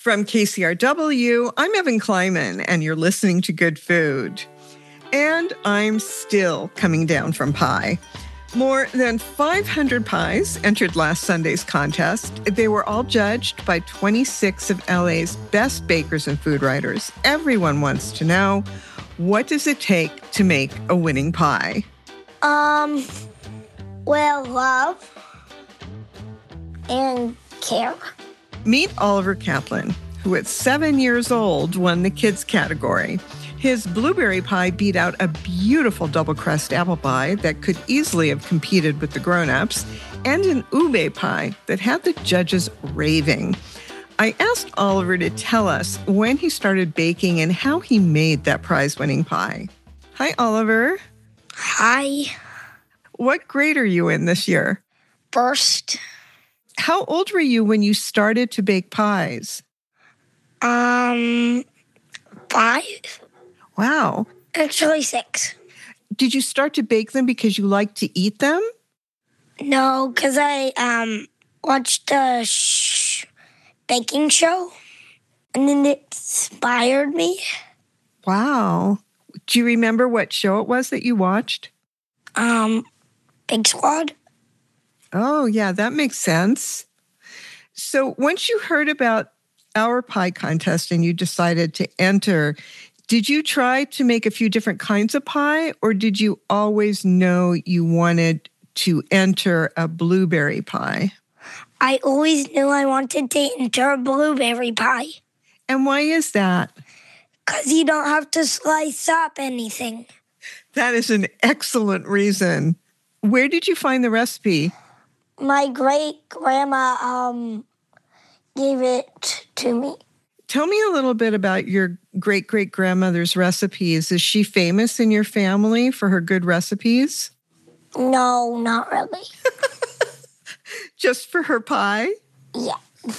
From KCRW, I'm Evan Kleiman, and you're listening to Good Food. And I'm still coming down from pie. More than 500 pies entered last Sunday's contest. They were all judged by 26 of LA's best bakers and food writers. Everyone wants to know, what does it take to make a winning pie? Love and care. Meet Oliver Kaplan, who at 7 years old won the kids category. His blueberry pie beat out a beautiful double crust apple pie that could easily have competed with the grown-ups, and an ube pie that had the judges raving. I asked Oliver to tell us when he started baking and how he made that prize-winning pie. Hi, Oliver. Hi. What grade are you in this year? First. How old were you when you started to bake pies? 5. Wow. Actually 6. Did you start to bake them because you like to eat them? No, because I watched a baking show, and then it inspired me. Wow. Do you remember what show it was that you watched? Big Squad. Oh, yeah, that makes sense. So once you heard about our pie contest and you decided to enter, did you try to make a few different kinds of pie, or did you always know you wanted to enter a blueberry pie? I always knew I wanted to enter a blueberry pie. And why is that? Because you don't have to slice up anything. That is an excellent reason. Where did you find the recipe? My great-grandma gave it to me. Tell me a little bit about your great-great-grandmother's recipes. Is she famous in your family for her good recipes? No, not really. Just for her pie? Yeah.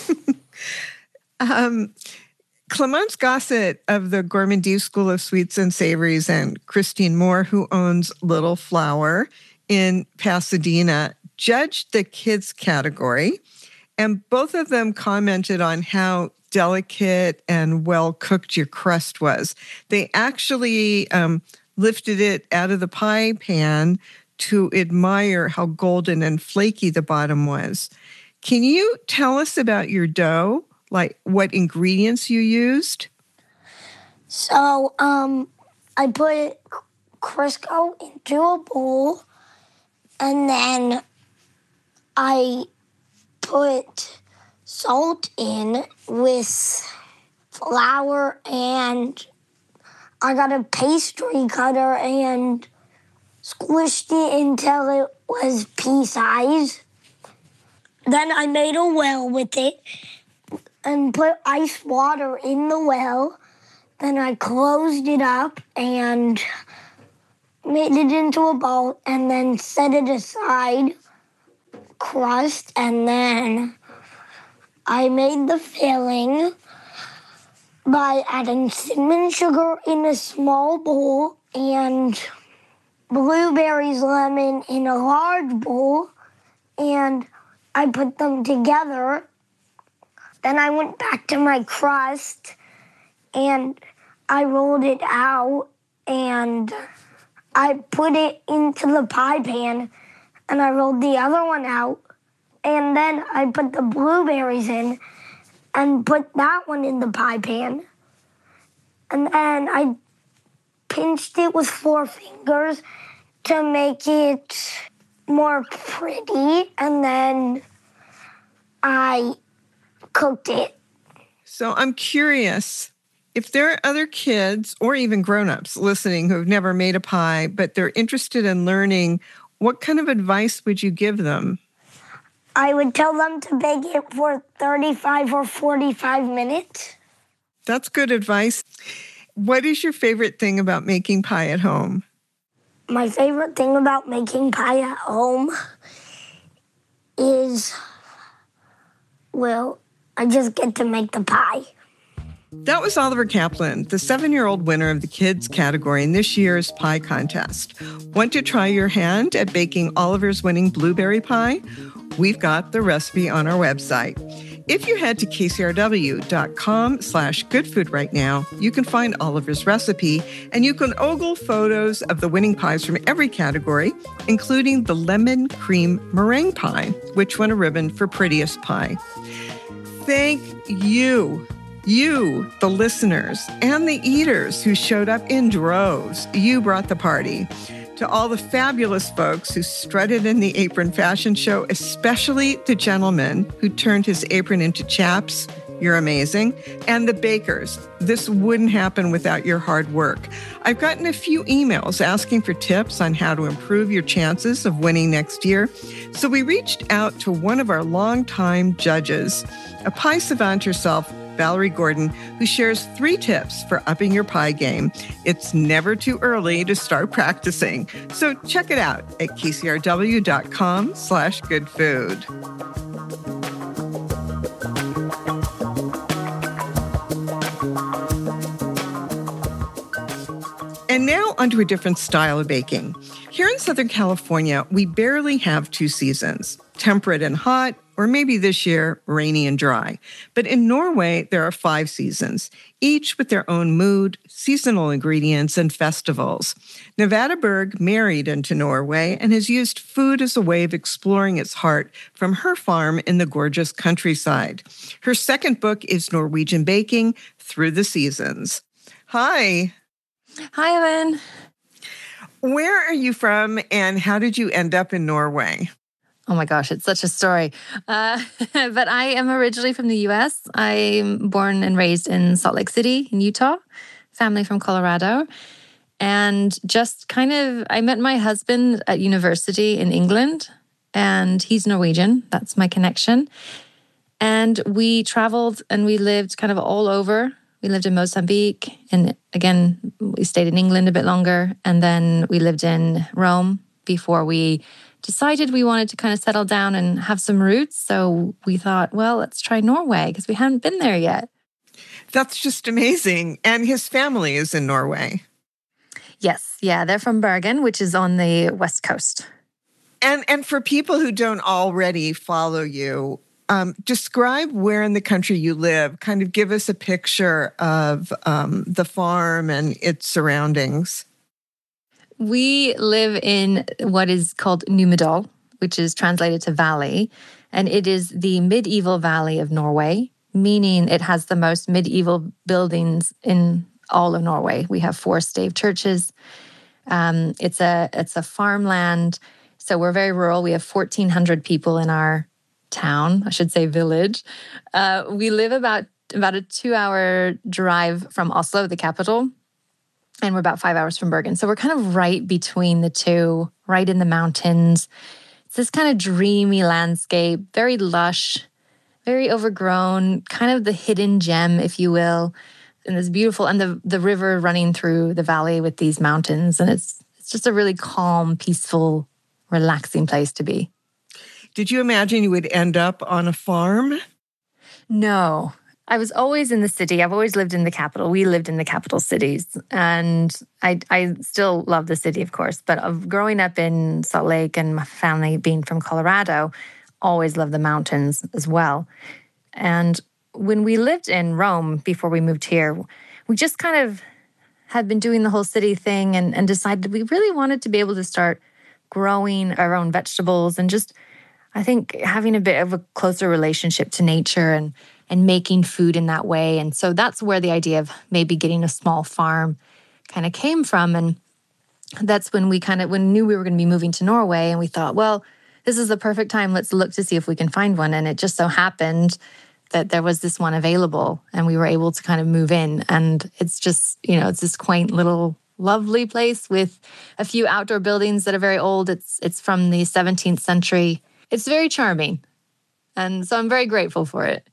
Clemence Gossett of the Gourmandise School of Sweets and Savories and Christine Moore, who owns Little Flower in Pasadena, judged the kids category, and both of them commented on how delicate and well-cooked your crust was. They actually lifted it out of the pie pan to admire how golden and flaky the bottom was. Can you tell us about your dough, like what ingredients you used? So, I put Crisco into a bowl, and then I put salt in with flour, and I got a pastry cutter and squished it until it was pea size. Then I made a well with it and put ice water in the well. Then I closed it up and made it into a bowl and then set it aside, crust, and then I made the filling by adding cinnamon sugar in a small bowl and blueberries, lemon in a large bowl, and I put them together. Then I went back to my crust and I rolled it out and I put it into the pie pan and I rolled the other one out. And then I put the blueberries in and put that one in the pie pan. And then I pinched it with 4 fingers to make it more pretty. And then I cooked it. So I'm curious, if there are other kids or even grown-ups listening who have never made a pie, but they're interested in learning, what kind of advice would you give them? I would tell them to bake it for 35 or 45 minutes. That's good advice. What is your favorite thing about making pie at home? My favorite thing about making pie at home is, I just get to make the pie. That was Oliver Kaplan, the 7-year-old winner of the kids category in this year's pie contest. Want to try your hand at baking Oliver's winning blueberry pie? We've got the recipe on our website. If you head to kcrw.com/goodfood right now, you can find Oliver's recipe, and you can ogle photos of the winning pies from every category, including the lemon cream meringue pie, which won a ribbon for prettiest pie. Thank you, the listeners, and the eaters who showed up in droves. You brought the party. To all the fabulous folks who strutted in the apron fashion show, especially the gentleman who turned his apron into chaps, you're amazing. And the bakers, this wouldn't happen without your hard work. I've gotten a few emails asking for tips on how to improve your chances of winning next year. So we reached out to one of our longtime judges, a pie savant herself, Valerie Gordon, who shares 3 tips for upping your pie game. It's never too early to start practicing. So check it out at kcrw.com/goodfood. And now onto a different style of baking. Here in Southern California, we barely have 2 seasons, temperate and hot, or maybe this year, rainy and dry. But in Norway, there are 5 seasons, each with their own mood, seasonal ingredients, and festivals. Nevada Berg married into Norway and has used food as a way of exploring its heart from her farm in the gorgeous countryside. Her second book is Norwegian Baking Through the Seasons. Hi. Hi, Ellen. Where are you from, and how did you end up in Norway? Oh my gosh, it's such a story. But I am originally from the US. I'm born and raised in Salt Lake City in Utah, family from Colorado. And I met my husband at university in England, and he's Norwegian. That's my connection. And we traveled and we lived kind of all over. We lived in Mozambique, and again, we stayed in England a bit longer. And then we lived in Rome before we decided we wanted to kind of settle down and have some roots. So we thought, well, let's try Norway because we hadn't been there yet. That's just amazing. And his family is in Norway. Yes. Yeah. They're from Bergen, which is on the West Coast. And for people who don't already follow you, describe where in the country you live. Kind of give us a picture of the farm and its surroundings. We live in what is called Numedal, which is translated to valley, and it is the medieval valley of Norway, meaning it has the most medieval buildings in all of Norway. We have 4 stave churches. It's a farmland, so we're very rural. We have 1,400 people in our town, I should say village. We live about a 2-hour drive from Oslo, the capital. And we're about 5 hours from Bergen. So we're kind of right between the two, right in the mountains. It's this kind of dreamy landscape, very lush, very overgrown, kind of the hidden gem, if you will. And it's beautiful. And the river running through the valley with these mountains. And it's just a really calm, peaceful, relaxing place to be. Did you imagine you would end up on a farm? No. I was always in the city. I've always lived in the capital. We lived in the capital cities. And I still love the city, of course. But of growing up in Salt Lake and my family being from Colorado, always loved the mountains as well. And when we lived in Rome before we moved here, we just kind of had been doing the whole city thing and decided we really wanted to be able to start growing our own vegetables and just, I think, having a bit of a closer relationship to nature and making food in that way. And so that's where the idea of maybe getting a small farm kind of came from. And that's when we knew we were going to be moving to Norway. And we thought, well, this is the perfect time. Let's look to see if we can find one. And it just so happened that there was this one available and we were able to kind of move in. And it's just, it's this quaint little lovely place with a few outdoor buildings that are very old. It's from the 17th century. It's very charming. And so I'm very grateful for it.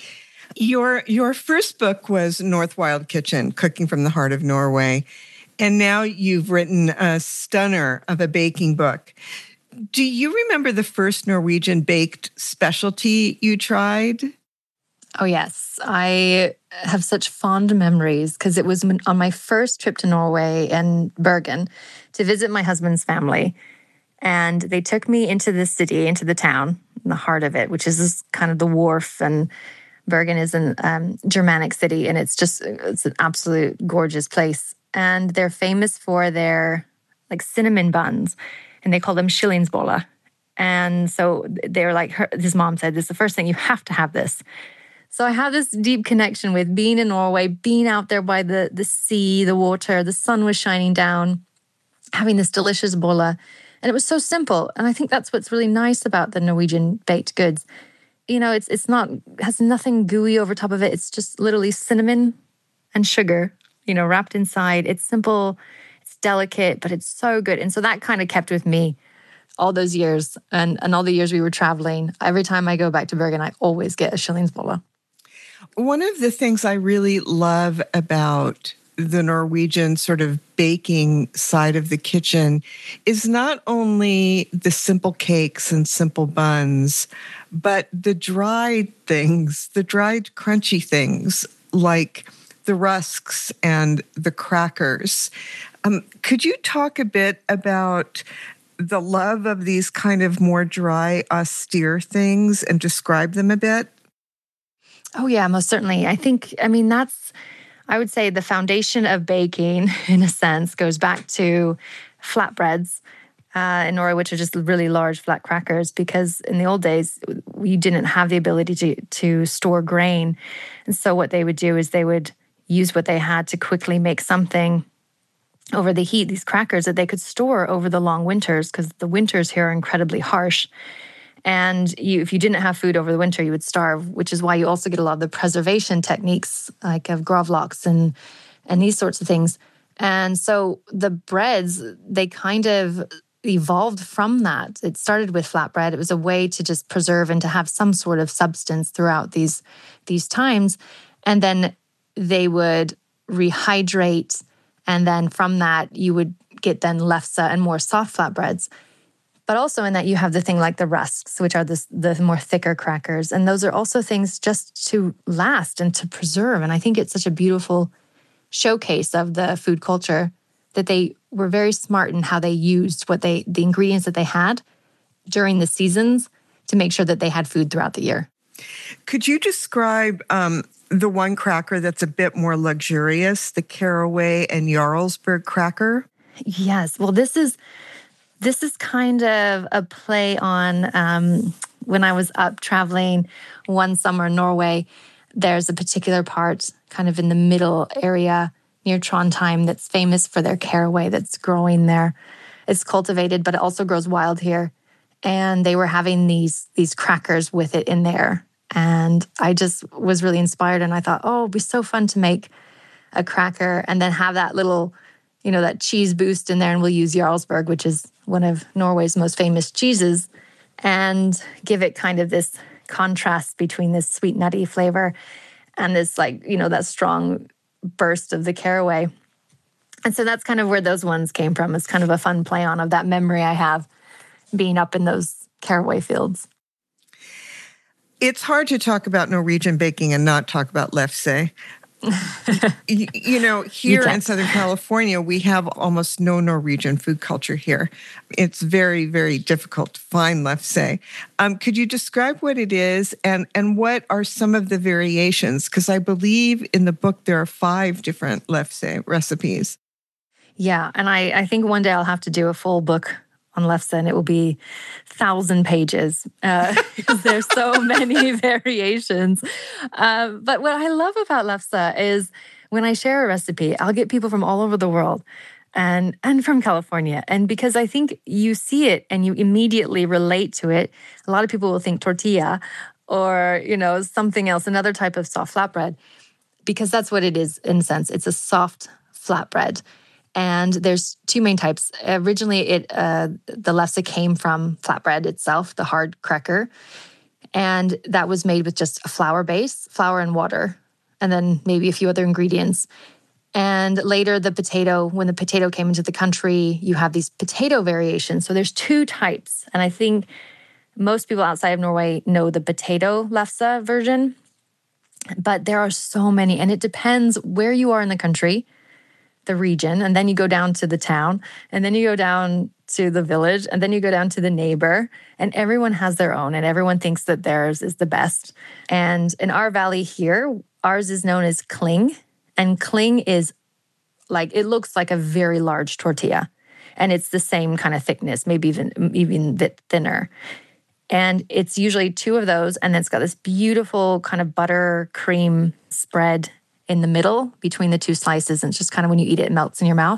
Your first book was North Wild Kitchen, Cooking from the Heart of Norway. And now you've written a stunner of a baking book. Do you remember the first Norwegian baked specialty you tried? Oh, yes. I have such fond memories because it was on my first trip to Norway and Bergen to visit my husband's family. And they took me into the city, into the town, in the heart of it, which is this kind of the wharf. And Bergen is a Germanic city, and it's an absolute gorgeous place. And they're famous for their like cinnamon buns, and they call them Schillingsboller. And so they're like, his mom said, this is the first thing, you have to have this. So I have this deep connection with being in Norway, being out there by the sea, the water, the sun was shining down, having this delicious bolle. And it was so simple. And I think that's what's really nice about the Norwegian baked goods. You know, it's not, has nothing gooey over top of it. It's just literally cinnamon and sugar, you know, wrapped inside. It's simple, it's delicate, but it's so good. And so that kind of kept with me all those years and all the years we were traveling. Every time I go back to Bergen, I always get a Schillingsbolle. One of the things I really love about the Norwegian sort of baking side of the kitchen is not only the simple cakes and simple buns, but the dried things, the dried crunchy things like the rusks and the crackers. Could you talk a bit about the love of these kind of more dry, austere things and describe them a bit? Oh yeah, most certainly. I would say the foundation of baking, in a sense, goes back to flatbreads in Norway, which are just really large flat crackers, because in the old days, we didn't have the ability to store grain. And so what they would do is they would use what they had to quickly make something over the heat, these crackers that they could store over the long winters, because the winters here are incredibly harsh. And if you didn't have food over the winter, you would starve, which is why you also get a lot of the preservation techniques like of grovlocks and these sorts of things. And so the breads, they kind of evolved from that. It started with flatbread. It was a way to just preserve and to have some sort of substance throughout these times. And then they would rehydrate. And then from that, you would get then lefse and more soft flatbreads. But also in that you have the thing like the rusks, which are the more thicker crackers. And those are also things just to last and to preserve. And I think it's such a beautiful showcase of the food culture that they were very smart in how they used the ingredients that they had during the seasons to make sure that they had food throughout the year. Could you describe the one cracker that's a bit more luxurious, the Caraway and Jarlsberg cracker? Yes. Well, this is kind of a play on when I was up traveling one summer in Norway. There's a particular part kind of in the middle area near Trondheim that's famous for their caraway that's growing there. It's cultivated, but it also grows wild here. And they were having these crackers with it in there. And I just was really inspired. And I thought, oh, it'd be so fun to make a cracker and then have that little, that cheese boost in there. And we'll use Jarlsberg, which is one of Norway's most famous cheeses, and give it kind of this contrast between this sweet nutty flavor and this that strong burst of the caraway. And so that's kind of where those ones came from. It's kind of a fun play on of that memory I have being up in those caraway fields. It's hard to talk about Norwegian baking and not talk about lefse. Here in Southern California, we have almost no Norwegian food culture here. It's very, very difficult to find lefse. Could you describe what it is and what are some of the variations? Because I believe in the book there are 5 different lefse recipes. Yeah, and I think one day I'll have to do a full book on lefse, and it will be 1,000 pages because there's so many variations. But what I love about lefse is when I share a recipe, I'll get people from all over the world and from California. And because I think you see it and you immediately relate to it, a lot of people will think tortilla or, something else, another type of soft flatbread, because that's what it is in a sense. It's a soft flatbread. And there's 2 main types. Originally, the lefse came from flatbread itself, the hard cracker. And that was made with just a flour base, flour and water, and then maybe a few other ingredients. And later, when the potato came into the country, you have these potato variations. So there's 2 types. And I think most people outside of Norway know the potato lefse version. But there are so many. And it depends where you are in the country, the region, and then you go down to the town, and then you go down to the village, and then you go down to the neighbor, and everyone has their own, and everyone thinks that theirs is the best. And in our valley here, ours is known as cling, and cling is like, it looks like a very large tortilla, and it's the same kind of thickness, maybe even a bit thinner. And it's usually 2 of those, and then it's got this beautiful kind of butter cream spread in the middle between the 2 slices, and it's just kind of, when you eat it, it melts in your mouth.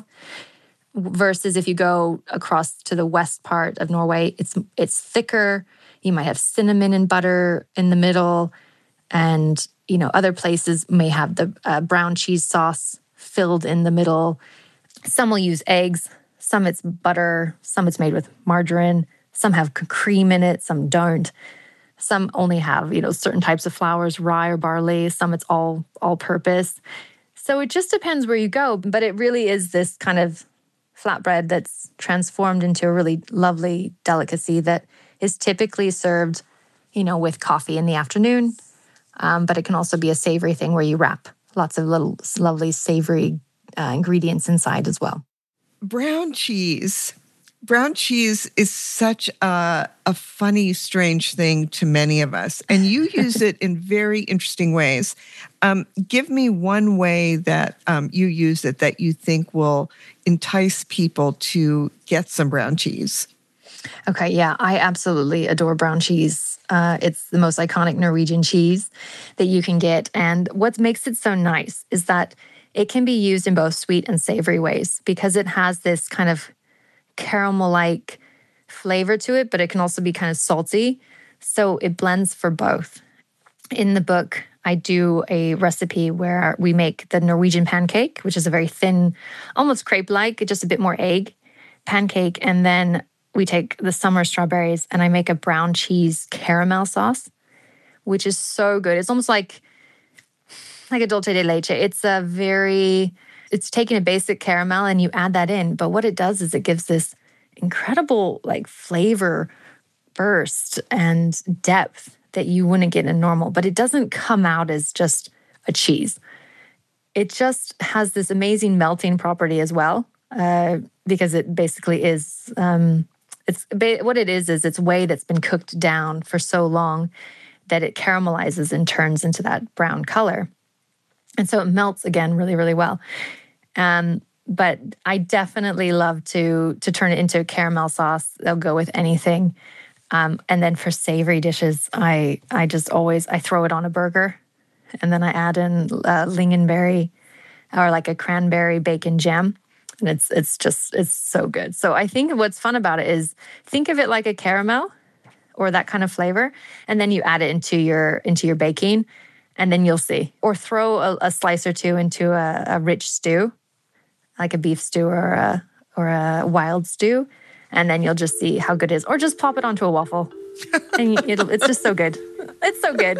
Versus if you go across to the west part of Norway, it's thicker. You might have cinnamon and butter in the middle, and other places may have the brown cheese sauce filled in the middle. Some will use eggs, some it's butter, some it's made with margarine, some have cream in it, some don't. Some only have certain types of flours, rye or barley. Some it's all purpose. So it just depends where you go, but it really is this kind of flatbread that's transformed into a really lovely delicacy that is typically served, with coffee in the afternoon. But it can also be a savory thing where you wrap lots of little lovely savory ingredients inside as well. Brown cheese. Brown cheese is such a funny, strange thing to many of us, and you use it in very interesting ways. Give me one way that you use it that you think will entice people to get some brown cheese. Okay, yeah, I absolutely adore brown cheese. It's the most iconic Norwegian cheese that you can get, and what makes it so nice is that it can be used in both sweet and savory ways because it has this kind of caramel-like flavor to it, but it can also be kind of salty. So it blends for both. In the book, I do a recipe where we make the Norwegian pancake, which is a very thin, almost crepe-like, just a bit more egg pancake. And then we take the summer strawberries and I make a brown cheese caramel sauce, which is so good. It's almost like a dulce de leche. It's taking a basic caramel and you add that in. But what it does is it gives this incredible flavor burst and depth that you wouldn't get in normal. But it doesn't come out as just a cheese. It just has this amazing melting property as well because it basically is, what it is it's whey that's been cooked down for so long that it caramelizes and turns into that brown color. And so it melts again really, really well. But I definitely love to turn it into a caramel sauce. They'll go with anything. And then for savory dishes, I throw it on a burger. And then I add in lingonberry or like a cranberry bacon jam. And it's so good. So I think what's fun about it is think of it like a caramel or that kind of flavor. And then you add it into your baking. And then you'll see. Or throw a slice or 2 into a rich stew, like a beef stew or a wild stew. And then you'll just see how good it is. Or just pop it onto a waffle. And it's just so good. It's so good.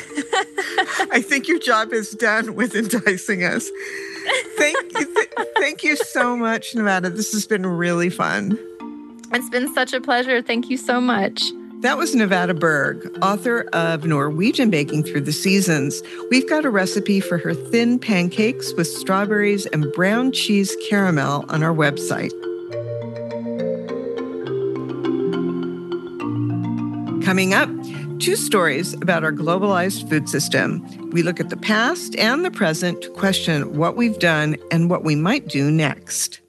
I think your job is done with enticing us. Thank you so much, Nevada. This has been really fun. It's been such a pleasure. Thank you so much. That was Nevada Berg, author of Norwegian Baking Through the Seasons. We've got a recipe for her thin pancakes with strawberries and brown cheese caramel on our website. Coming up, 2 stories about our globalized food system. We look at the past and the present to question what we've done and what we might do next.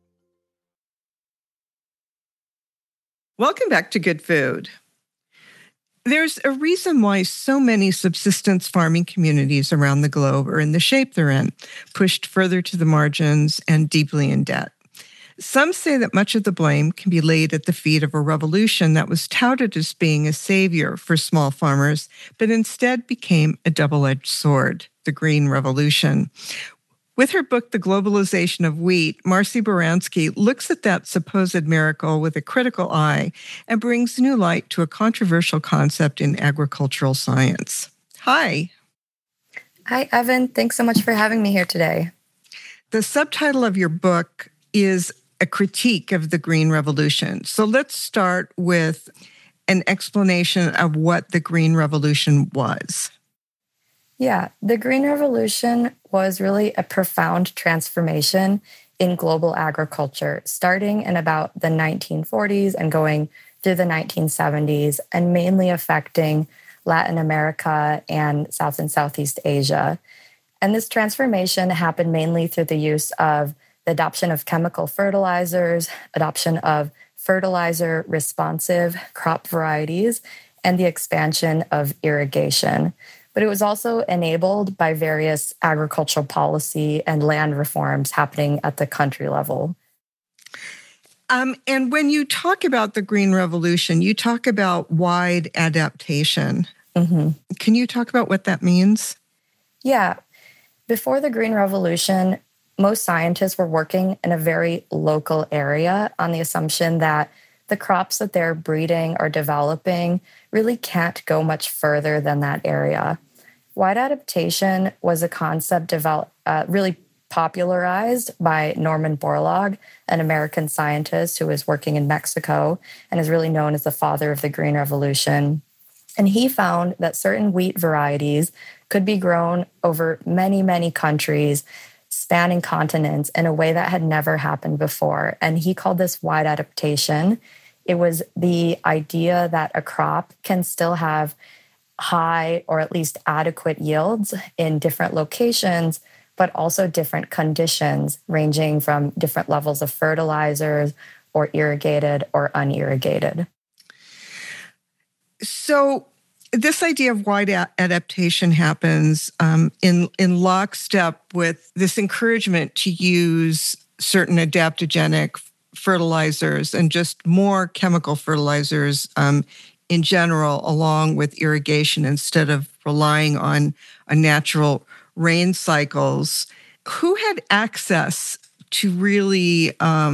Welcome back to Good Food. There's a reason why so many subsistence farming communities around the globe are in the shape they're in, pushed further to the margins and deeply in debt. Some say that much of the blame can be laid at the feet of a revolution that was touted as being a savior for small farmers, but instead became a double-edged sword, the Green Revolution. With her book, The Globalization of Wheat, Marcy Baranski looks at that supposed miracle with a critical eye and brings new light to a controversial concept in agricultural science. Hi. Hi, Evan. Thanks so much for having me here today. The subtitle of your book is A Critique of the Green Revolution. So let's start with an explanation of what the Green Revolution was. Yeah, the Green Revolution was really a profound transformation in global agriculture, starting in about the 1940s and going through the 1970s, and mainly affecting Latin America and South and Southeast Asia. And this transformation happened mainly through the use of the adoption of chemical fertilizers, adoption of fertilizer responsive crop varieties, and the expansion of irrigation. But it was also enabled by various agricultural policy and land reforms happening at the country level. And when you talk about the Green Revolution, you talk about wide adaptation. Mm-hmm. Can you talk about what that means? Yeah. Before the Green Revolution, most scientists were working in a very local area on the assumption that the crops that they're breeding or developing really can't go much further than that area. Wide adaptation was a concept really popularized by Norman Borlaug, an American scientist who was working in Mexico and is really known as the father of the Green Revolution. And he found that certain wheat varieties could be grown over many, many countries, spanning continents in a way that had never happened before. And he called this wide adaptation. It was the idea that a crop can still have high or at least adequate yields in different locations, but also different conditions, ranging from different levels of fertilizers or irrigated or unirrigated. So this idea of wide adaptation happens in lockstep with this encouragement to use certain adaptogenic fertilizers and just more chemical fertilizers in general, along with irrigation, instead of relying on a natural rain cycles. Who had access to really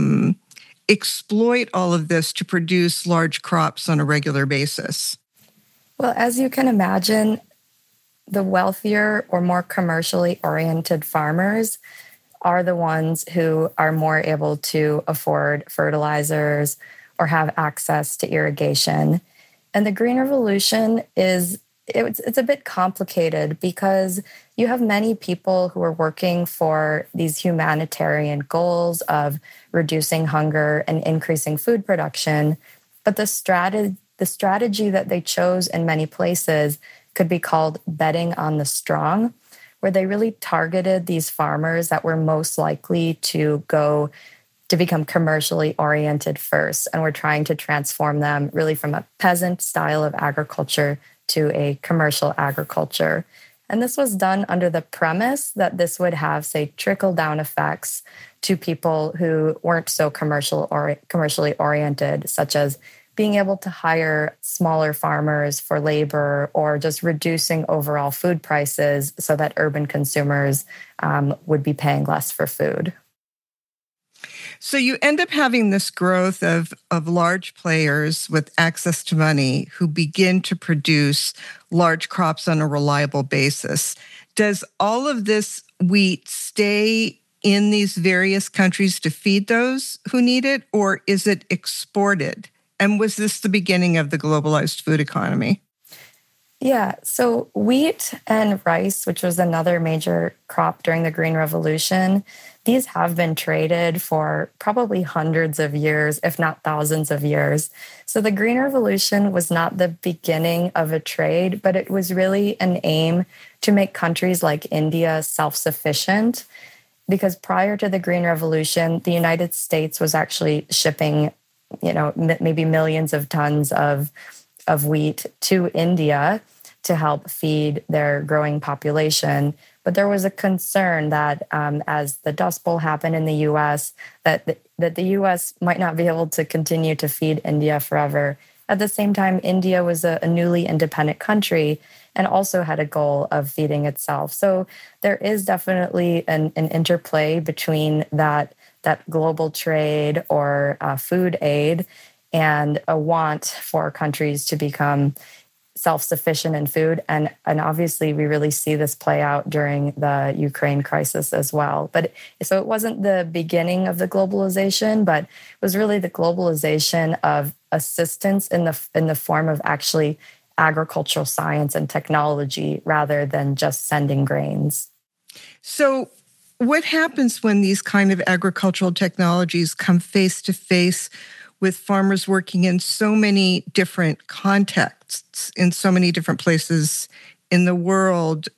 exploit all of this to produce large crops on a regular basis? Well, as you can imagine, the wealthier or more commercially oriented farmers are the ones who are more able to afford fertilizers or have access to irrigation. And the Green Revolution it's a bit complicated because you have many people who are working for these humanitarian goals of reducing hunger and increasing food production. But the strategy that they chose in many places could be called betting on the strong, where they really targeted these farmers that were most likely to become commercially oriented first, and were trying to transform them really from a peasant style of agriculture to a commercial agriculture. And this was done under the premise that this would have, say, trickle-down effects to people who weren't so commercially oriented, such as being able to hire smaller farmers for labor, or just reducing overall food prices so that urban consumers would be paying less for food. So you end up having this growth of large players with access to money who begin to produce large crops on a reliable basis. Does all of this wheat stay in these various countries to feed those who need it, or is it exported? And was this the beginning of the globalized food economy? Yeah, so wheat and rice, which was another major crop during the Green Revolution, these have been traded for probably hundreds of years, if not thousands of years. So the Green Revolution was not the beginning of a trade, but it was really an aim to make countries like India self-sufficient. Because prior to the Green Revolution, the United States was actually shipping, maybe millions of tons of wheat to India to help feed their growing population. But there was a concern that as the Dust Bowl happened in the U.S., that the U.S. might not be able to continue to feed India forever. At the same time, India was a newly independent country and also had a goal of feeding itself. So there is definitely an interplay between that global trade or food aid and a want for countries to become self-sufficient in food. And obviously, we really see this play out during the Ukraine crisis as well. But so it wasn't the beginning of the globalization, but it was really the globalization of assistance in the form of actually agricultural science and technology rather than just sending grains. So what happens when these kind of agricultural technologies come face to face with farmers working in so many different contexts, in so many different places in the world?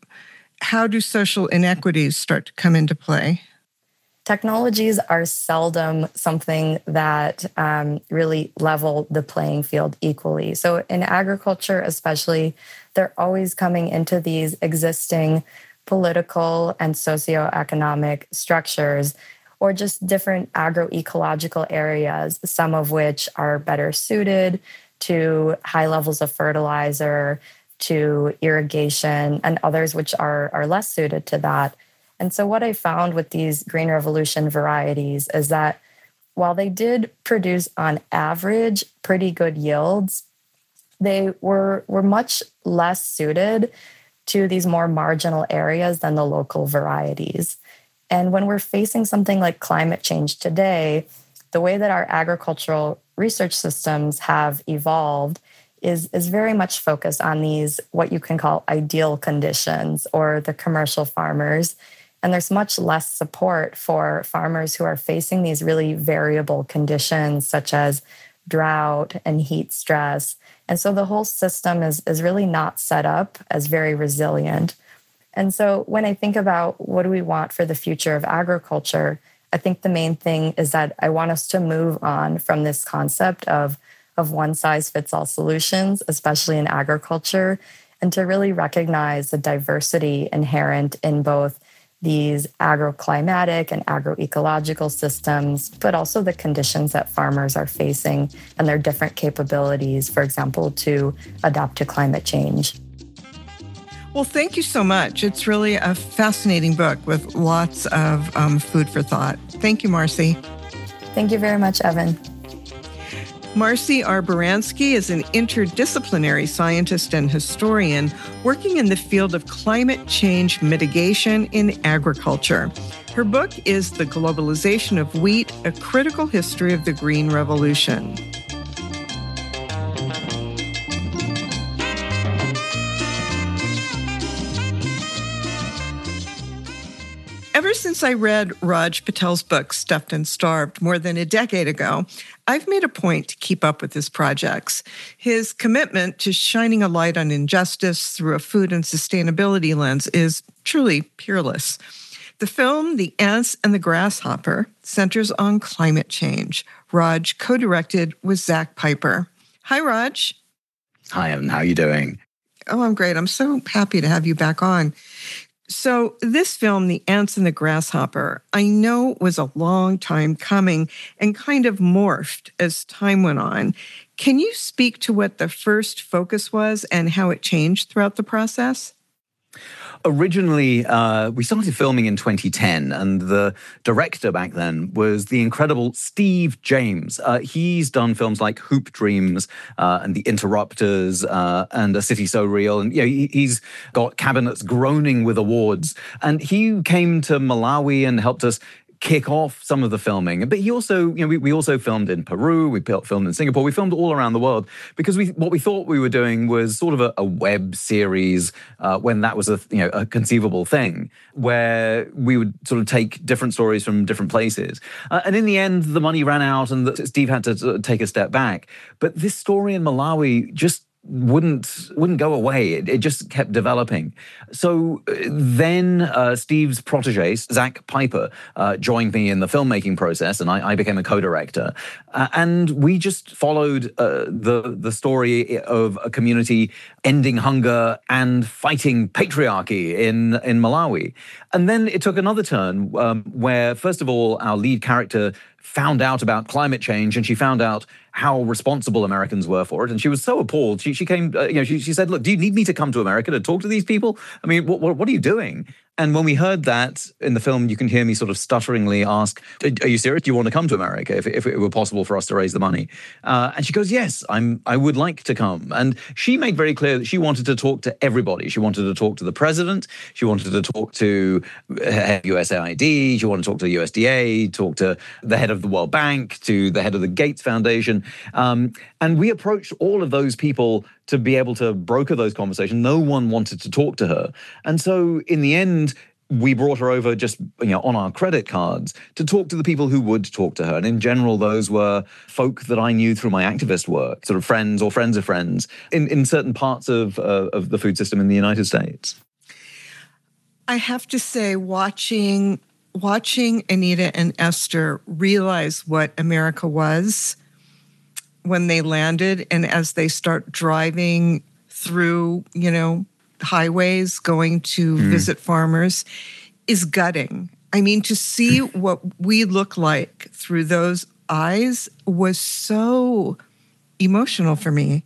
How do social inequities start to come into play? Technologies are seldom something that really level the playing field equally. So in agriculture especially, they're always coming into these existing political and socioeconomic structures, or just different agroecological areas, some of which are better suited to high levels of fertilizer, to irrigation, and others which are less suited to that. And so what I found with these Green Revolution varieties is that while they did produce on average pretty good yields, they were much less suited to these more marginal areas than the local varieties. And when we're facing something like climate change today, the way that our agricultural research systems have evolved is very much focused on these, what you can call ideal conditions, or the commercial farmers. And there's much less support for farmers who are facing these really variable conditions, such as drought and heat stress. And so the whole system is really not set up as very resilient. And so when I think about what do we want for the future of agriculture, I think the main thing is that I want us to move on from this concept of one-size-fits-all solutions, especially in agriculture, and to really recognize the diversity inherent in both these agroclimatic and agroecological systems, but also the conditions that farmers are facing and their different capabilities, for example, to adapt to climate change. Well, thank you so much. It's really a fascinating book with lots of food for thought. Thank you, Marcy. Thank you very much, Evan. Marcy Arburansky is an interdisciplinary scientist and historian working in the field of climate change mitigation in agriculture. Her book is The Globalization of Wheat, A Critical History of the Green Revolution. Ever since I read Raj Patel's book, Stuffed and Starved, more than a decade ago, I've made a point to keep up with his projects. His commitment to shining a light on injustice through a food and sustainability lens is truly peerless. The film, The Ants and the Grasshopper, centers on climate change. Raj co-directed with Zach Piper. Hi, Raj. Hi, Evan. How are you doing? Oh, I'm great. I'm so happy to have you back on. So this film, The Ants and the Grasshopper, I know was a long time coming and kind of morphed as time went on. Can you speak to what the first focus was and how it changed throughout the process? Originally, we started filming in 2010, and the director back then was the incredible Steve James. He's done films like Hoop Dreams and The Interrupters and A City So Real. And he's got cabinets groaning with awards. And he came to Malawi and helped us kick off some of the filming. But he also, we also filmed in Peru, we filmed in Singapore, we filmed all around the world because what we thought we were doing was sort of a web series when that was a conceivable thing, where we would sort of take different stories from different places. And in the end, the money ran out and Steve had to sort of take a step back. But this story in Malawi just wouldn't go away. It just kept developing. So then Steve's protege, Zach Piper, joined me in the filmmaking process, and I became a co-director. And we just followed the story of a community ending hunger and fighting patriarchy in Malawi. And then it took another turn where, first of all, our lead character found out about climate change, and she found out how responsible Americans were for it. And she was so appalled. She came, she said, look, do you need me to come to America to talk to these people? I mean, what are you doing? And when we heard that in the film, you can hear me sort of stutteringly ask, are you serious? Do you want to come to America if it were possible for us to raise the money? And she goes, yes, I would like to come. And she made very clear that she wanted to talk to everybody. She wanted to talk to the president. She wanted to talk to USAID. She wanted to talk to the USDA, talk to the head of the World Bank, to the head of the Gates Foundation. And we approached all of those people to be able to broker those conversations. No one wanted to talk to her. And so in the end, we brought her over just on our credit cards to talk to the people who would talk to her. And in general, those were folk that I knew through my activist work, sort of friends or friends of friends in certain parts of the food system in the United States. I have to say, watching Anita and Esther realize what America was when they landed, and as they start driving through, highways going to visit farmers, is gutting. I mean, to see what we look like through those eyes was so emotional for me.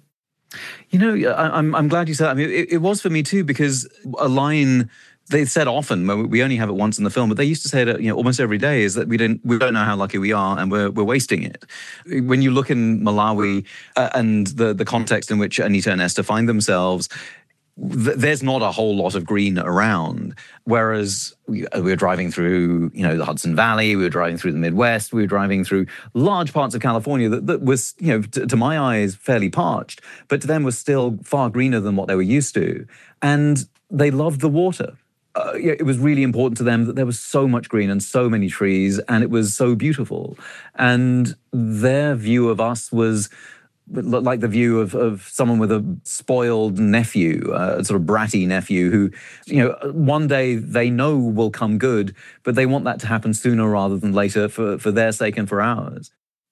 I'm glad you said that. I mean, it was for me too, because a line they said often, we only have it once in the film, but they used to say it almost every day, is that we don't know how lucky we are and we're wasting it. When you look in Malawi and the context in which Anita and Esther find themselves, there's not a whole lot of green around. Whereas we were driving through, the Hudson Valley, we were driving through the Midwest, we were driving through large parts of California that was, to my eyes, fairly parched, but to them was still far greener than what they were used to. And they loved the water. It was really important to them that there was so much green and so many trees, and it was so beautiful. And their view of us was like the view of someone with a spoiled nephew, a sort of bratty nephew who, one day they know will come good, but they want that to happen sooner rather than later for their sake and for ours.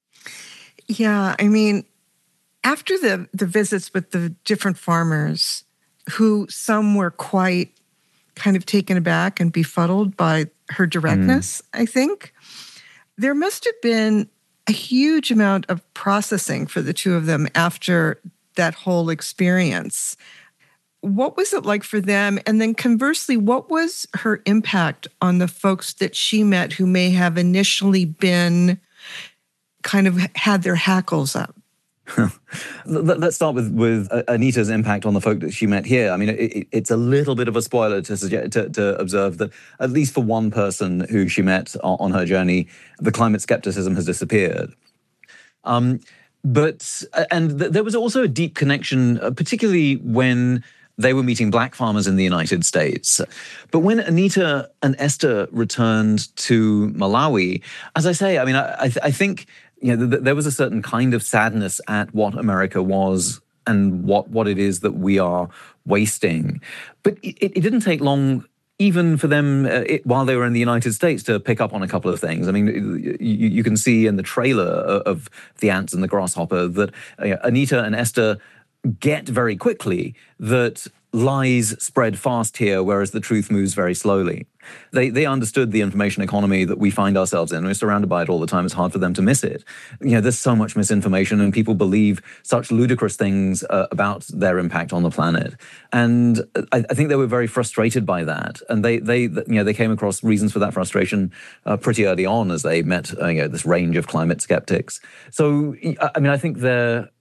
Yeah, I mean, after the visits with the different farmers, who some were quite kind of taken aback and befuddled by her directness, I think, there must have been a huge amount of processing for the two of them after that whole experience. What was it like for them? And then conversely, what was her impact on the folks that she met who may have initially been kind of had their hackles up? Let's start with Anita's impact on the folk that she met here. I mean, it's a little bit of a spoiler to observe that at least for one person who she met on her journey, the climate skepticism has disappeared. But there was also a deep connection, particularly when they were meeting black farmers in the United States. But when Anita and Esther returned to Malawi, as I say, I mean, I think there was a certain kind of sadness at what America was and what it is that we are wasting. But it didn't take long, even for them, while they were in the United States, to pick up on a couple of things. I mean, you can see in the trailer of The Ants and the Grasshopper that Anita and Esther get very quickly that lies spread fast here, whereas the truth moves very slowly. They understood the information economy that we find ourselves in. We're surrounded by it all the time. It's hard for them to miss it. There's so much misinformation, and people believe such ludicrous things about their impact on the planet. And I think they were very frustrated by that. And they came across reasons for that frustration pretty early on as they met this range of climate skeptics. So, I mean, I think the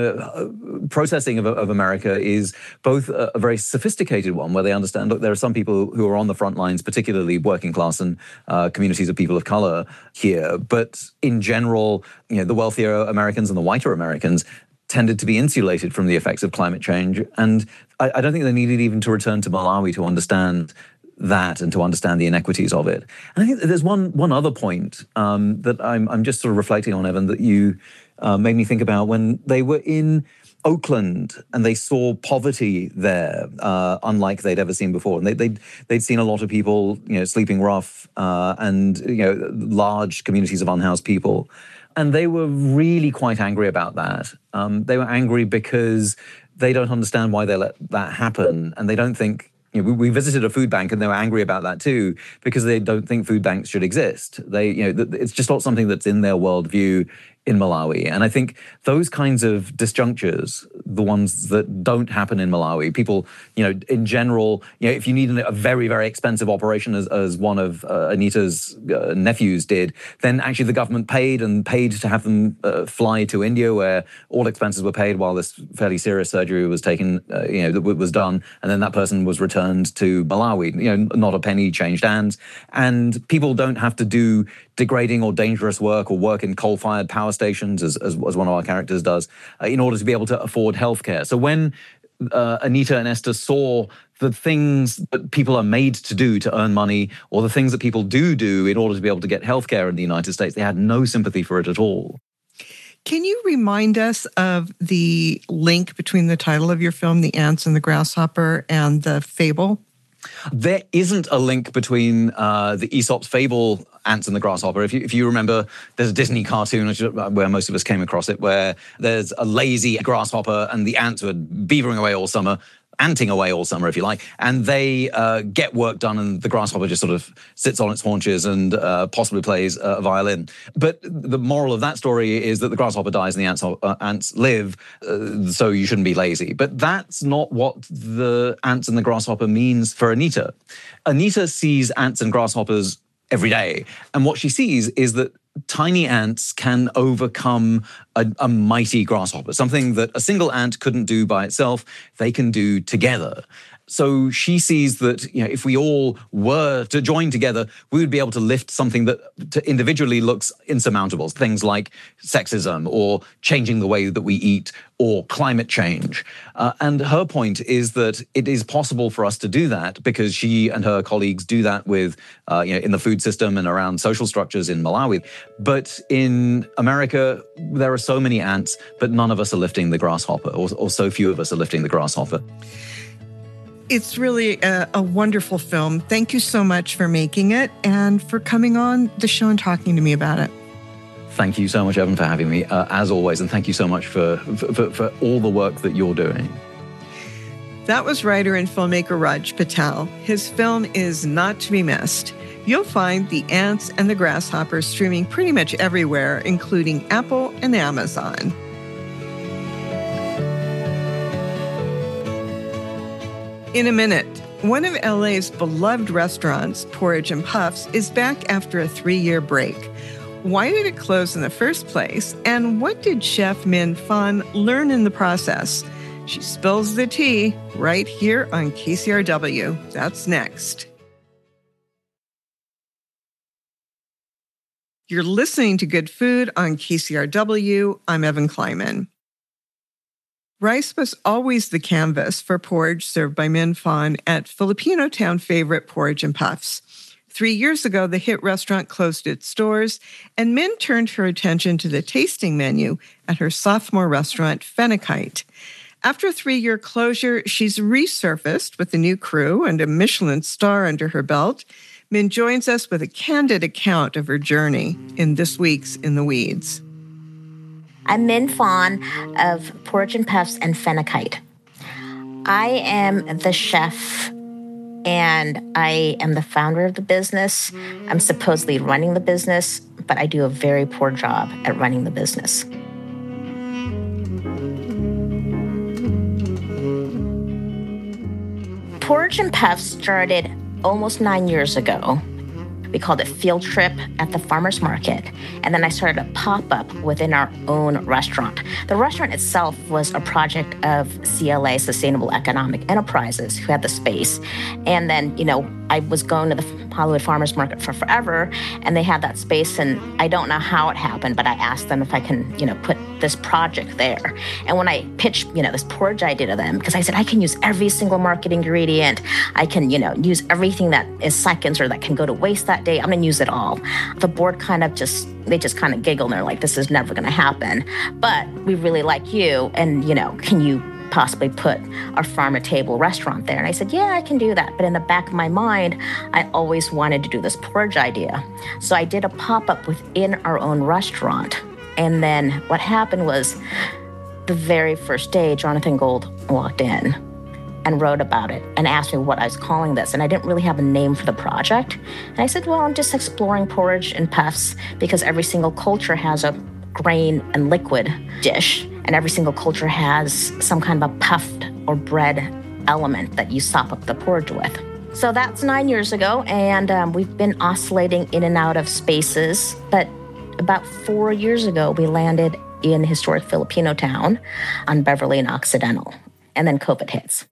processing of America is both a very sophisticated one, where they understand, look, there are some people who are on the front lines, particularly working class and communities of people of color here. But in general, the wealthier Americans and the whiter Americans tended to be insulated from the effects of climate change. And I don't think they needed even to return to Malawi to understand that and to understand the inequities of it. And I think there's one other point that I'm just sort of reflecting on, Evan, that you made me think about when they were in Oakland and they saw poverty there, unlike they'd ever seen before. And they'd seen a lot of people, sleeping rough, and large communities of unhoused people, and they were really quite angry about that. They were angry because they don't understand why they let that happen, and they don't think. We visited a food bank and they were angry about that too, because they don't think food banks should exist. It's just not something that's in their worldview in Malawi. And I think those kinds of disjunctures, the ones that don't happen in Malawi, people, in general, if you need a very, very expensive operation as one of Anita's nephews did, then actually the government paid to have them fly to India, where all expenses were paid while this fairly serious surgery was taken, that was done. And then that person was returned to Malawi, not a penny changed hands. And people don't have to do degrading or dangerous work or work in coal-fired power stations, as one of our characters does, in order to be able to afford healthcare. So when Anita and Esther saw the things that people are made to do to earn money, or the things that people do in order to be able to get healthcare in the United States. They had no sympathy for it at all. Can you remind us of the link between the title of your film, The Ants and the Grasshopper, and the fable? There isn't a link between the Aesop's fable, Ants and the Grasshopper. If you remember, there's a Disney cartoon where most of us came across it, where there's a lazy grasshopper and the ants were beavering away all summer, anting away all summer, if you like, and they get work done, and the grasshopper just sort of sits on its haunches and possibly plays a violin. But the moral of that story is that the grasshopper dies and the ants live, so you shouldn't be lazy. But that's not what the ants and the grasshopper means for Anita. Anita sees ants and grasshoppers every day, and what she sees is that tiny ants can overcome a mighty grasshopper, something that a single ant couldn't do by itself, they can do together. So she sees that, if we all were to join together, we would be able to lift something that individually looks insurmountable. Things like sexism, or changing the way that we eat, or climate change. And her point is that it is possible for us to do that, because she and her colleagues do that with, in the food system and around social structures in Malawi. But in America, there are so many ants, but none of us are lifting the grasshopper, or so few of us are lifting the grasshopper. It's really a wonderful film. Thank you so much for making it and for coming on the show and talking to me about it. Thank you so much, Evan, for having me, as always, and thank you so much for all the work that you're doing. That was writer and filmmaker Raj Patel. His film is not to be missed. You'll find The Ants and the Grasshoppers streaming pretty much everywhere, including Apple and Amazon. In a minute, one of LA's beloved restaurants, Porridge and Puffs, is back after a 3-year break. Why did it close in the first place? And what did Chef Minh Phan learn in the process? She spills the tea right here on KCRW. That's next. You're listening to Good Food on KCRW. I'm Evan Kleiman. Rice was always the canvas for porridge served by Minh Phan at Filipino town favorite Porridge and Puffs. 3 years ago, the hit restaurant closed its doors, and Minh turned her attention to the tasting menu at her sophomore restaurant, Phenakite. After a 3-year closure, she's resurfaced with a new crew and a Michelin star under her belt. Minh joins us with a candid account of her journey in this week's In the Weeds. I'm Minh Phan of Porridge and Puffs and Phenakite. I am the chef and I am the founder of the business. I'm supposedly running the business, but I do a very poor job at running the business. Porridge and Puffs started almost 9 years ago. We called it Field Trip at the Farmer's Market. And then I started a pop-up within our own restaurant. The restaurant itself was a project of CLA, Sustainable Economic Enterprises, who had the space. And then, I was going to the Hollywood Farmer's Market for forever, and they had that space, and I don't know how it happened, but I asked them if I can, put this project there. And when I pitched, this porridge idea to them, because I said, I can use every single market ingredient. I can, use everything that is seconds or that can go to waste that day. I'm going to use it all. The board they just kind of giggle, and they're like, this is never going to happen. But we really like you, and, can you possibly put our farm-to-table restaurant there? And I said, yeah, I can do that. But in the back of my mind, I always wanted to do this porridge idea. So I did a pop-up within our own restaurant. And then what happened was the very first day, Jonathan Gold walked in and wrote about it and asked me what I was calling this. And I didn't really have a name for the project. And I said, well, I'm just exploring porridge and puffs because every single culture has a grain and liquid dish. And every single culture has some kind of a puffed or bread element that you sop up the porridge with. So that's 9 years ago, and we've been oscillating in and out of spaces. But about 4 years ago, we landed in historic Filipino town on Beverly and Occidental, and then COVID hits.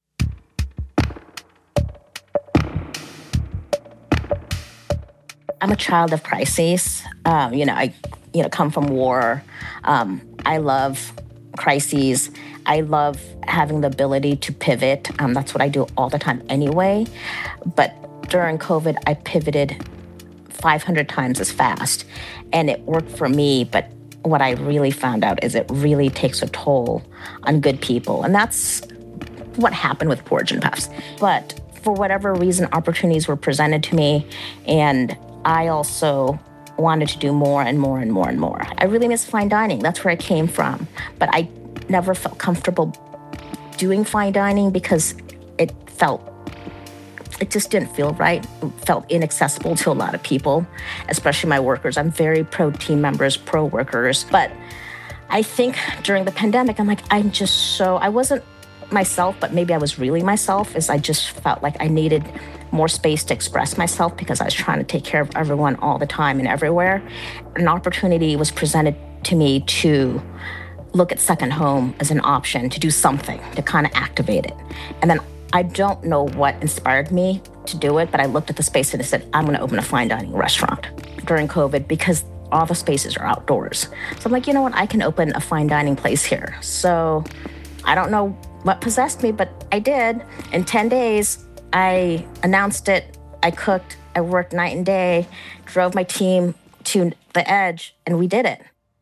I'm a child of crises. I come from war. I love crises. I love having the ability to pivot. That's what I do all the time anyway. But during COVID, I pivoted 500 times as fast, and it worked for me. But what I really found out is it really takes a toll on good people. And that's what happened with Porridge and Puffs. But for whatever reason, opportunities were presented to me, and I also wanted to do more and more and more and more. I really miss fine dining. That's where I came from. But I never felt comfortable doing fine dining because it just didn't feel right. It felt inaccessible to a lot of people, especially my workers. I'm very pro team members, pro workers. But I think during the pandemic, I wasn't myself, but maybe I was really myself, I just felt like I needed more space to express myself because I was trying to take care of everyone all the time and everywhere. An opportunity was presented to me to look at second home as an option, to do something, to kind of activate it. And then I don't know what inspired me to do it, but I looked at the space and I said, I'm going to open a fine dining restaurant during COVID because all the spaces are outdoors. So I'm like, you know what? I can open a fine dining place here. So I don't know what possessed me, but I did. In 10 days, I announced it, I cooked, I worked night and day, drove my team to the edge, and we did it.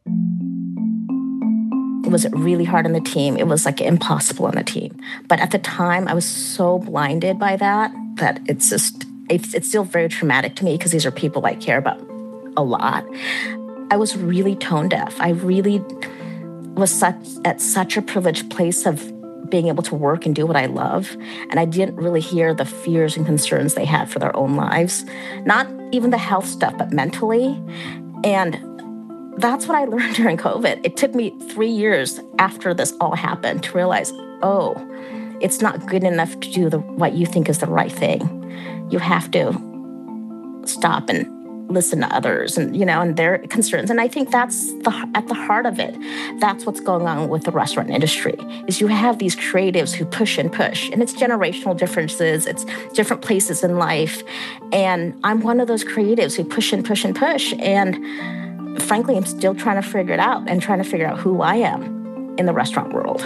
It was really hard on the team. It was like impossible on the team. But at the time, I was so blinded by that it's still very traumatic to me because these are people I care about a lot. I was really tone deaf. I really was at such a privileged place of being able to work and do what I love. And I didn't really hear the fears and concerns they had for their own lives. Not even the health stuff, but mentally. And that's what I learned during COVID. It took me 3 years after this all happened to realize, oh, it's not good enough to do what you think is the right thing. You have to stop and listen to others and their concerns. And I think that's at the heart of it. That's what's going on with the restaurant industry, is you have these creatives who push and push, and it's generational differences, it's different places in life. And I'm one of those creatives who push and push and push. And frankly, I'm still trying to figure it out and trying to figure out who I am in the restaurant world.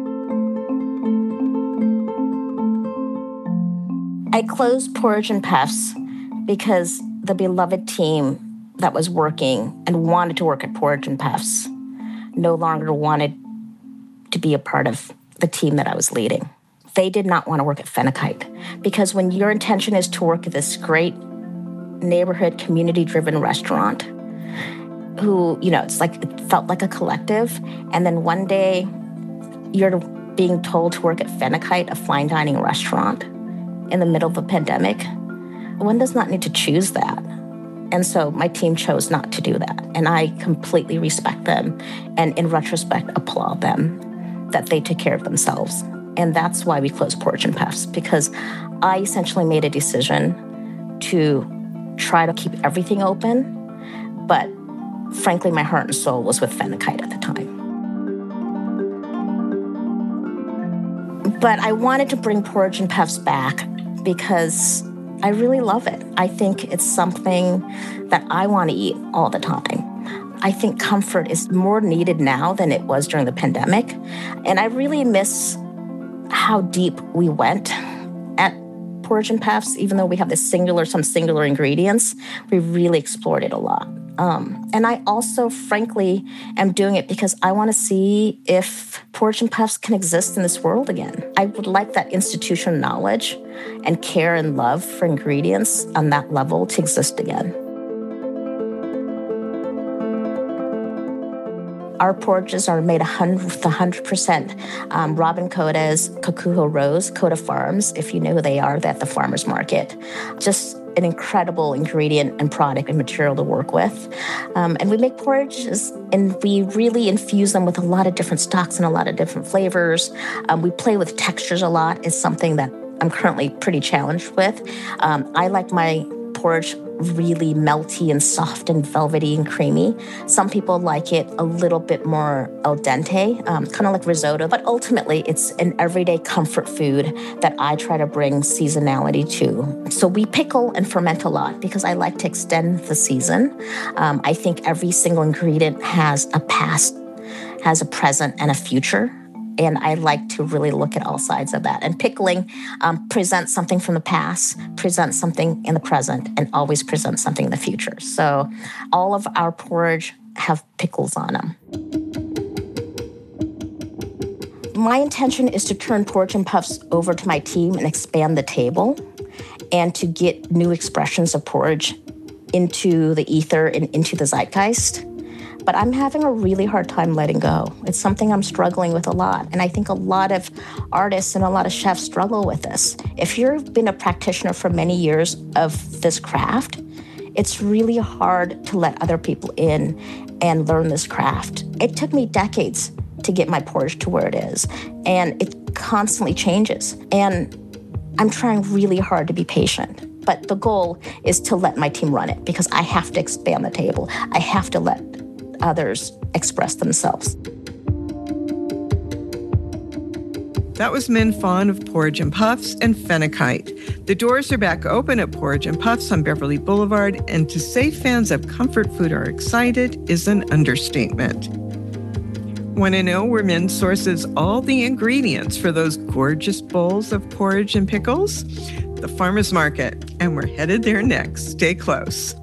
I closed Porridge and Puffs because the beloved team that was working and wanted to work at Porridge and Puffs no longer wanted to be a part of the team that I was leading. They did not want to work at Fenakite because when your intention is to work at this great neighborhood, community-driven restaurant, who, it's like, it felt like a collective. And then one day you're being told to work at Fenakite, a fine dining restaurant, in the middle of a pandemic. One does not need to choose that. And so my team chose not to do that. And I completely respect them and in retrospect applaud them that they took care of themselves. And that's why we closed Porridge and Puffs, because I essentially made a decision to try to keep everything open. But frankly, my heart and soul was with Fenakite at the time. But I wanted to bring Porridge and Puffs back because I really love it. I think it's something that I want to eat all the time. I think comfort is more needed now than it was during the pandemic. And I really miss how deep we went at Porridge and Puffs. Even though we have some singular ingredients, we really explored it a lot. And I also, frankly, am doing it because I want to see if Porridge and Puffs can exist in this world again. I would like that institutional knowledge and care and love for ingredients on that level to exist again. Our porridges are made 100% Robin Coda's Kokuho Rose, Coda Farms. If you know who they are, they're at the farmer's market. Just an incredible ingredient and product and material to work with. And we make porridges and we really infuse them with a lot of different stocks and a lot of different flavors. We play with textures a lot. It's something that I'm currently pretty challenged with. I like my porridge really melty and soft and velvety and creamy. Some people like it a little bit more al dente, kind of like risotto, but ultimately it's an everyday comfort food that I try to bring seasonality to. So we pickle and ferment a lot because I like to extend the season. I think every single ingredient has a past, has a present, and a future. And I like to really look at all sides of that. And pickling presents something from the past, presents something in the present, and always presents something in the future. So all of our porridge have pickles on them. My intention is to turn Porridge and Puffs over to my team and expand the table and to get new expressions of porridge into the ether and into the zeitgeist. But I'm having a really hard time letting go. It's something I'm struggling with a lot. And I think a lot of artists and a lot of chefs struggle with this. If you've been a practitioner for many years of this craft, it's really hard to let other people in and learn this craft. It took me decades to get my porridge to where it is. And it constantly changes. And I'm trying really hard to be patient. But the goal is to let my team run it because I have to expand the table. I have to let others express themselves. That was Min Fawn of Porridge and Puffs and Phenakite. The doors are back open at Porridge and Puffs on Beverly Boulevard, and to say fans of comfort food are excited is an understatement. Want to know where Min sources all the ingredients for those gorgeous bowls of porridge and pickles? The Farmers Market, and we're headed there next. Stay close.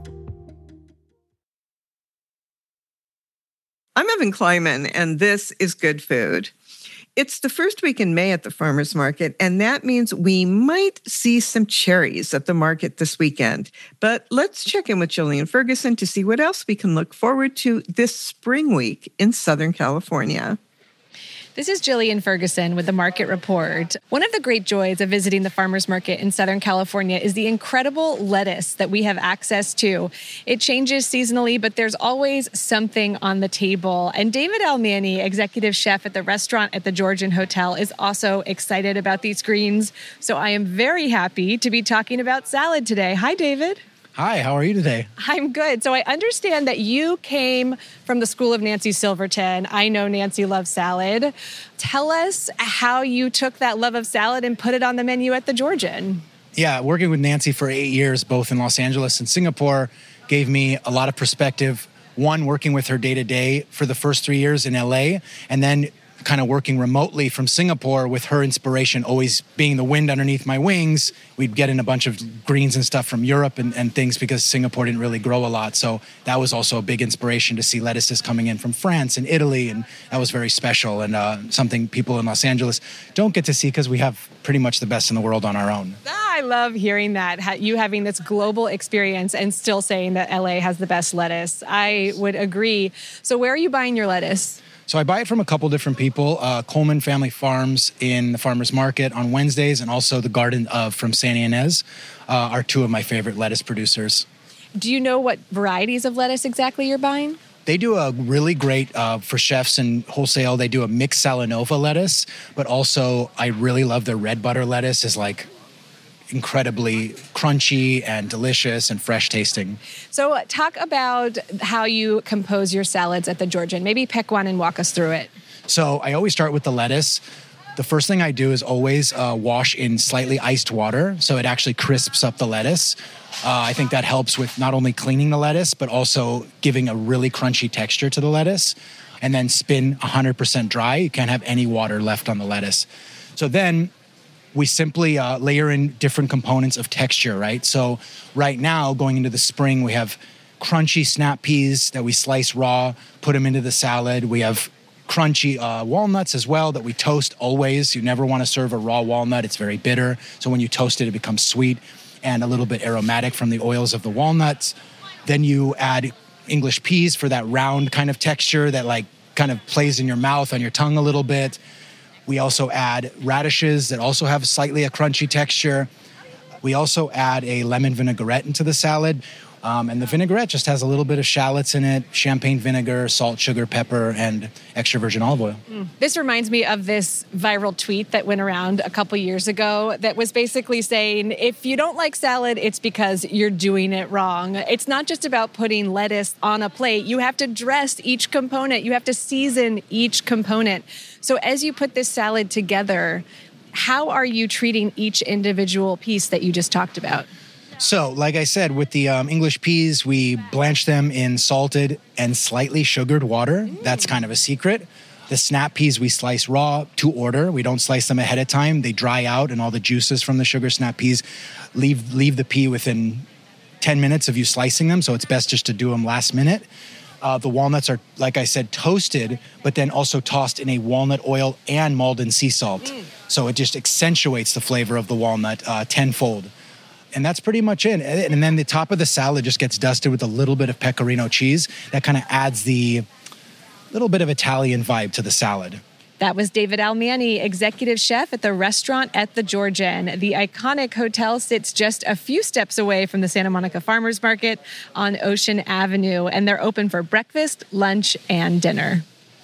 I'm Evan Kleiman, and this is Good Food. It's the first week in May at the Farmers Market, and that means we might see some cherries at the market this weekend. But let's check in with Jillian Ferguson to see what else we can look forward to this spring week in Southern California. This is Jillian Ferguson with the Market Report. One of the great joys of visiting the farmers market in Southern California is the incredible lettuce that we have access to. It changes seasonally, but there's always something on the table. And David Almani, executive chef at the restaurant at the Georgian Hotel, is also excited about these greens. So I am very happy to be talking about salad today. Hi, David. Hi, how are you today? I'm good. So I understand that you came from the school of Nancy Silverton. I know Nancy loves salad. Tell us how you took that love of salad and put it on the menu at the Georgian. Yeah, working with Nancy for 8 years, both in Los Angeles and Singapore, gave me a lot of perspective. One, working with her day-to-day for the first 3 years in LA, and then kind of working remotely from Singapore with her inspiration always being the wind underneath my wings. We'd get in a bunch of greens and stuff from Europe and things because Singapore didn't really grow a lot. So that was also a big inspiration to see lettuces coming in from France and Italy. And that was very special and something people in Los Angeles don't get to see because we have pretty much the best in the world on our own. I love hearing that, you having this global experience and still saying that LA has the best lettuce. I would agree. So where are you buying your lettuce? So I buy it from a couple different people, Coleman Family Farms in the Farmers Market on Wednesdays, and also the Garden of from Santa Ynez are two of my favorite lettuce producers. Do you know what varieties of lettuce exactly you're buying? They do a really great, for chefs and wholesale, they do a mixed Salanova lettuce, but also I really love their red butter lettuce. Is like incredibly crunchy and delicious and fresh tasting. So talk about how you compose your salads at the Georgian. Maybe pick one and walk us through it. So I always start with the lettuce. The first thing I do is always wash in slightly iced water so it actually crisps up the lettuce. I think that helps with not only cleaning the lettuce, but also giving a really crunchy texture to the lettuce. And then spin 100% dry. You can't have any water left on the lettuce. So then we simply layer in different components of texture, right? So right now, going into the spring, we have crunchy snap peas that we slice raw, put them into the salad. We have crunchy walnuts as well that we toast always. You never want to serve a raw walnut. It's very bitter. So when you toast it, it becomes sweet and a little bit aromatic from the oils of the walnuts. Then you add English peas for that round kind of texture that like kind of plays in your mouth, on your tongue a little bit. We also add radishes that also have slightly a crunchy texture. We also add a lemon vinaigrette into the salad. And the vinaigrette just has a little bit of shallots in it, champagne vinegar, salt, sugar, pepper, and extra virgin olive oil. This reminds me of this viral tweet that went around a couple years ago that was basically saying, if you don't like salad, it's because you're doing it wrong. It's not just about putting lettuce on a plate. You have to dress each component. You have to season each component. So as you put this salad together, how are you treating each individual piece that you just talked about? So, like I said, with the English peas, we blanch them in salted and slightly sugared water. That's kind of a secret. The snap peas we slice raw to order. We don't slice them ahead of time. They dry out and all the juices from the sugar snap peas leave the pea within 10 minutes of you slicing them. So it's best just to do them last minute. The walnuts are, like I said, toasted, but then also tossed in a walnut oil and Maldon sea salt. So it just accentuates the flavor of the walnut tenfold. And that's pretty much it. And then the top of the salad just gets dusted with a little bit of pecorino cheese. That kind of adds the little bit of Italian vibe to the salad. That was David Almani, executive chef at the restaurant at the Georgian. The iconic hotel sits just a few steps away from the Santa Monica Farmers Market on Ocean Avenue, and they're open for breakfast, lunch, and dinner.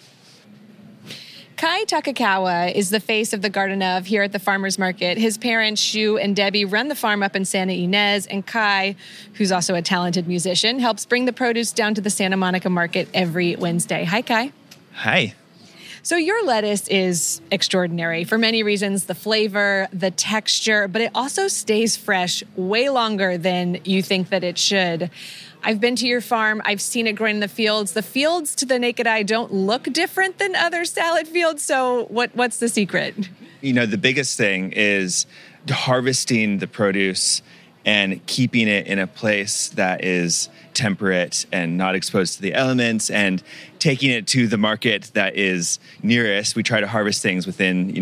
Kai Takakawa is the face of the Garden of here at the Farmers Market. His parents, Shu and Debbie, run the farm up in Santa Ynez, and Kai, who's also a talented musician, helps bring the produce down to the Santa Monica Market every Wednesday. Hi, Kai. Hi. So your lettuce is extraordinary for many reasons, the flavor, the texture, but it also stays fresh way longer than you think that it should. I've been to your farm. I've seen it growing in the fields. The fields to the naked eye don't look different than other salad fields. So what's the secret? You know, the biggest thing is harvesting the produce and keeping it in a place that is temperate and not exposed to the elements, and taking it to the market that is nearest. We try to harvest things within,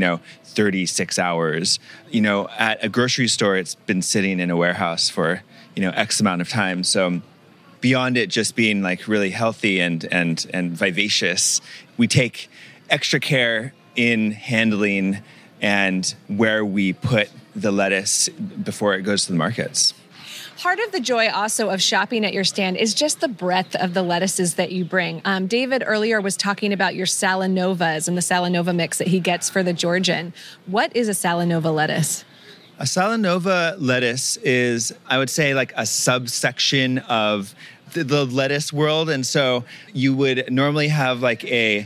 36 hours. At a grocery store, it's been sitting in a warehouse for, X amount of time. So beyond it just being like really healthy and vivacious, we take extra care in handling and where we put the lettuce before it goes to the markets. Part of the joy also of shopping at your stand is just the breadth of the lettuces that you bring. David earlier was talking about your Salanovas and the Salanova mix that he gets for the Georgian. What is a Salanova lettuce? A Salanova lettuce is, I would say, like a subsection of the lettuce world. And so you would normally have like a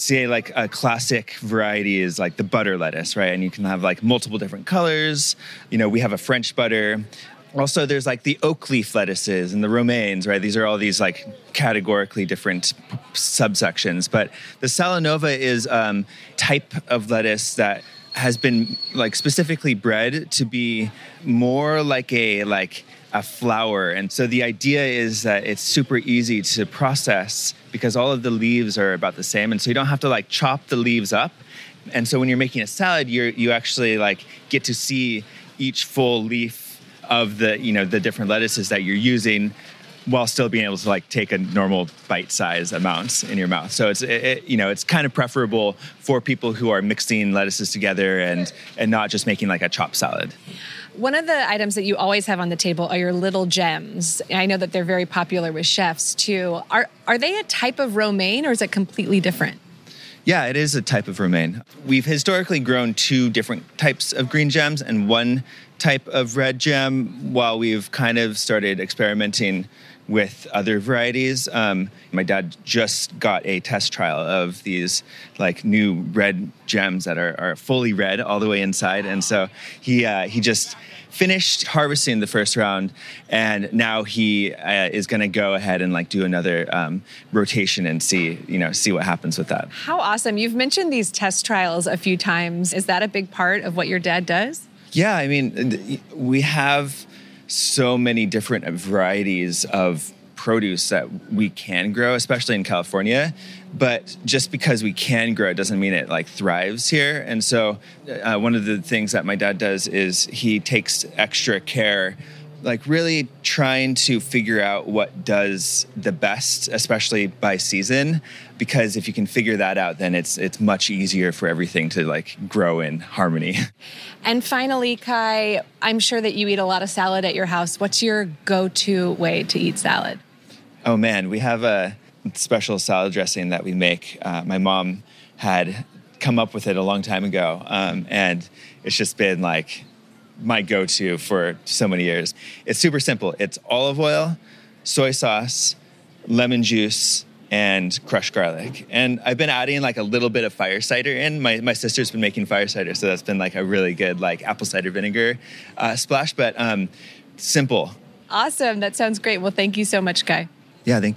classic variety is like the butter lettuce, right? And you can have like multiple different colors. We have a French butter. Also, there's like the oak leaf lettuces and the romaines, right? These are all these like categorically different subsections. But the Salanova is type of lettuce that has been like specifically bred to be more like a flower. And so the idea is that it's super easy to process because all of the leaves are about the same. And so you don't have to like chop the leaves up. And so when you're making a salad, you actually like get to see each full leaf of the different lettuces that you're using while still being able to like take a normal bite-sized amount in your mouth. So it's kind of preferable for people who are mixing lettuces together and not just making like a chopped salad. One of the items that you always have on the table are your little gems. I know that they're very popular with chefs too. Are they a type of romaine or is it completely different? Yeah, it is a type of romaine. We've historically grown two different types of green gems and one type of red gem while we've kind of started experimenting with other varieties. My dad just got a test trial of these like new red gems that are fully red all the way inside. And so he just finished harvesting the first round, and now he is going to go ahead and like do another rotation and see what happens with that. How awesome. You've mentioned these test trials a few times. Is that a big part of what your dad does? Yeah, I mean, we have so many different varieties of produce that we can grow, especially in California. But just because we can grow it doesn't mean it like thrives here. And so one of the things that my dad does is he takes extra care, like really trying to figure out what does the best, especially by season. Because if you can figure that out, then it's much easier for everything to like grow in harmony. And finally, Kai, I'm sure that you eat a lot of salad at your house. What's your go-to way to eat salad? Oh man, we have a special salad dressing that we make. My mom had come up with it a long time ago. And it's just been like my go-to for so many years. It's super simple. It's olive oil, soy sauce, lemon juice, and crushed garlic. And I've been adding like a little bit of fire cider in. My sister's been making fire cider, so that's been like a really good like apple cider vinegar splash, but simple. Awesome. That sounds great. Well, thank you so much, Kai. Yeah, thank you.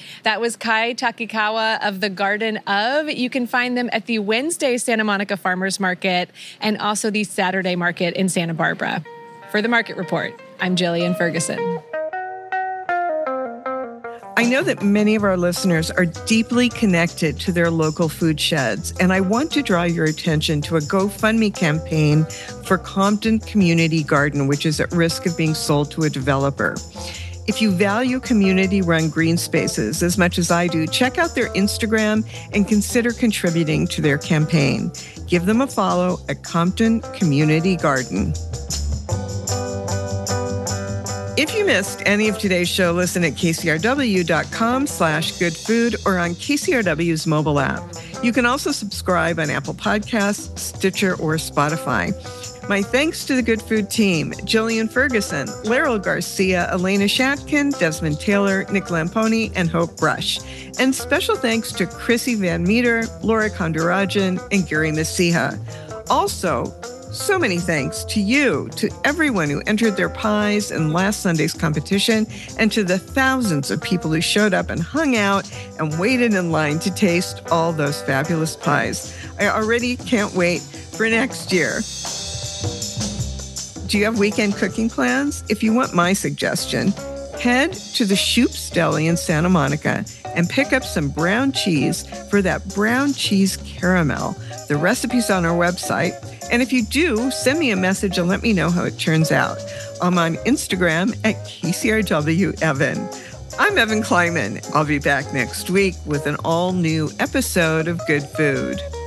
That was Kai Takikawa of the Garden of. You can find them at the Wednesday Santa Monica Farmers Market and also the Saturday Market in Santa Barbara. For the Market Report, I'm Jillian Ferguson. I know that many of our listeners are deeply connected to their local food sheds, and I want to draw your attention to a GoFundMe campaign for Compton Community Garden, which is at risk of being sold to a developer. If you value community-run green spaces as much as I do, check out their Instagram and consider contributing to their campaign. Give them a follow at Compton Community Garden. If you missed any of today's show, listen at kcrw.com/goodfood or on KCRW's mobile app. You can also subscribe on Apple Podcasts, Stitcher, or Spotify. My thanks to the Good Food team, Jillian Ferguson, Laryl Garcia, Elena Shatkin, Desmond Taylor, Nick Lamponi, and Hope Brush. And special thanks to Chrissy Van Meter, Laura Kondurajan, and Gary Messiha. Also, so many thanks to you, to everyone who entered their pies in last Sunday's competition, and to the thousands of people who showed up and hung out and waited in line to taste all those fabulous pies. I already can't wait for next year. Do you have weekend cooking plans? If you want my suggestion, head to the Shoop's Deli in Santa Monica and pick up some brown cheese for that brown cheese caramel. The recipe's on our website. And if you do, send me a message and let me know how it turns out. I'm on Instagram at KCRWEvan. I'm Evan Kleiman. I'll be back next week with an all-new episode of Good Food.